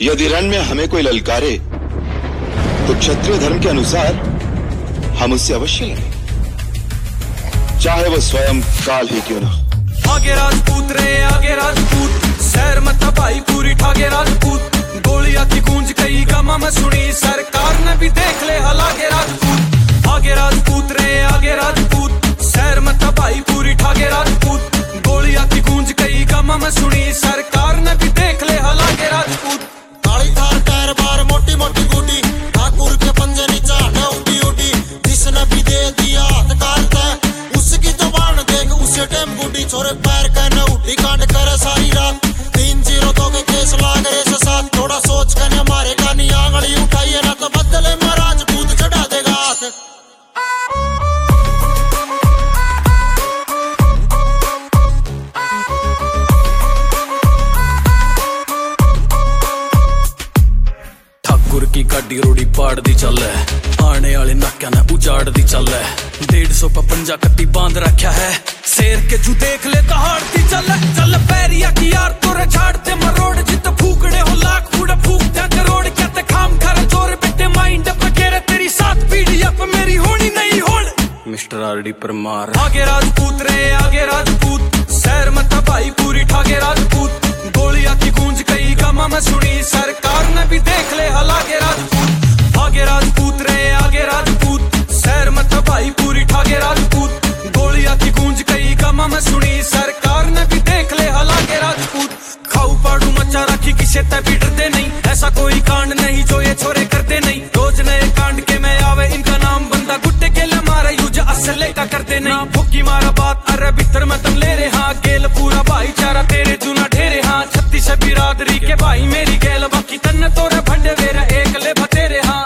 यदि रण में हमें कोई ललकारे तो क्षत्रिय धर्म के अनुसार हम उससे अवश्य लड़ें, चाहे वो स्वयं काल ही क्यों ना। आगे राजपूत रे आगे राजपूत, शहर मत भाई पूरी ठागे राजपूत। गोलियां की गूंज कई गामा में सुनी, सरकार ने भी देख ले हलागे राजपूत। आगे राजपूत रे आगे राजपूत, शहर मत भाई पूरी ठागे राजपूत। गोलियां की गूंज कई गामा में सुनी, सरकार ने भी देख ले हलागे राजपूत। काली थार टायर बार मोटी मोटी गुडी, ठाकुर के पंजे नीचा है उठी उठी। जिसने भी दे दिया हाथ काटता है, उसकी जुबान देख उसे टेम गुडी। छोरे पैर कहने उठी कांड करे सारी रात, 3-0 तो के केस लाग रहे से साथ। थोड़ा सोच कहने मारे कानी आंगली उठाइए ना तो बदले में राजपूत चढ़ा देगा हाथ। ठाकुर की गाड़ी रोड़ी पाड़ दी चल, आने वाले नाक्या ने उजाड़ दी चल। 150 कट्टी बांध रखा है, शेर के जू देख ले दहाड़ दी चल। चल पैरिया की यार तोरे झाड़ते मरोड़, जित फूकड़े हो लाख फूड़ा फूक जा करोड़। क्या ते खाम खर चोर बेटे माइंड पकेरे, तेरी 7 पीढ़ी अब मेरी होनी नहीं होड़। मिस्टर आरडी परमार आगे राजपूत रे आगे राजपूत, शहर मत भाई पूरी ठागे राजपूत। गोलियां की गूंज कई गामा में सुनी, सरकार ने भी देख ले हलागे राजपूत। आगे राजपूत रे आगे राजपूत, शहर मत भाई पूरी ठागे राजपूत। गोलियां की गूंज कई गामा में सुनी, सरकार ने भी देख ले हलागे राजपूत। खाऊ पाड़ू मचा रखी किसे ते भी डरते नहीं, ऐसा कोई कांड नहीं जो ये छोरे करते नहीं। रोज नए कांड के में आवे इनका नाम, बंदा गुट्टे के ले मारे यूज असले का करते नहीं। फुकी मारा बात अरे भीतर में तुम ले रहे हाँ, गेल पूरा भाईचारा तेरे जूना ढेरे हाँ। 36 बिरादरी के भाई मेरी गेल, बाकी तन्ने तोरे भंडे वेरा एक ले भतेरे हाँ।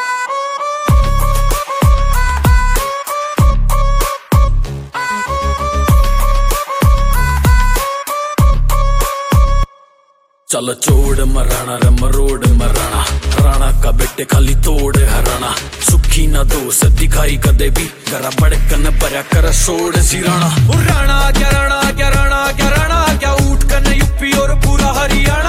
चल चोड़ मराना रे मरोड़ मराना, राणा का बेटे खाली तोड़ हराना। सुखी ना दोस्त दिखाई कदे भी, गरा बड़कन भरा कर सोड़ सिराना। राणा क्या राणा क्या राणा क्या राणा क्या, उठ कर यूपी और पूरा हरियाणा।